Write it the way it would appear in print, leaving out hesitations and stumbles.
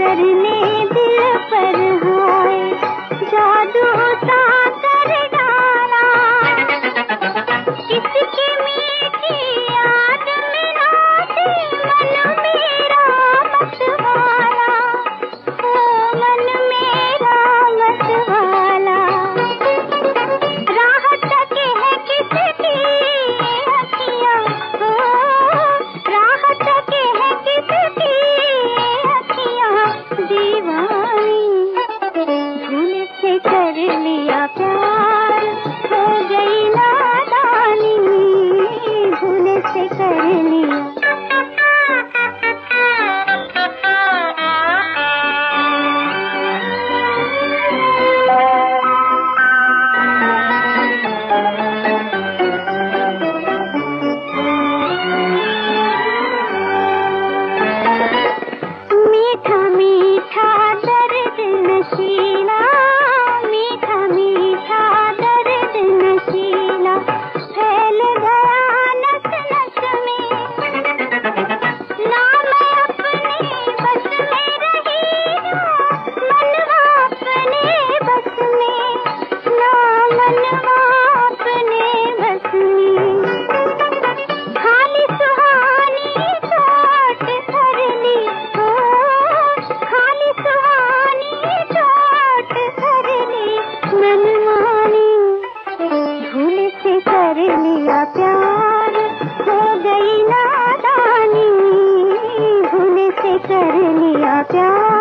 करने दिल पर हाय जादू सा कर डाला। किसकी मीठी याद में नाचे मन मेरा मतवाला, ओ मन मेरा मतवाला। राह तके है किसकी अखियाँ, ओ राह तके है किसकी अखियाँ दीवानी। भूल से कर लिया प्यार हो गई नादानी, भूल से कर लिया। मीठा मीठा दर्द नशीला, मीठा मीठा दर्द नशीला फैल गया नस नस में। ना मैं अपने बस में रही हूँ, मनवा अपने बस में, ना मनवा अपने बस में। खाली सुहानी चोट कर ली, ओ खाली सुहानी चोट कर ली मनमानी। भूल से कर लिया प्यार हो गई नादानी, भूल से कर लिया प्यार।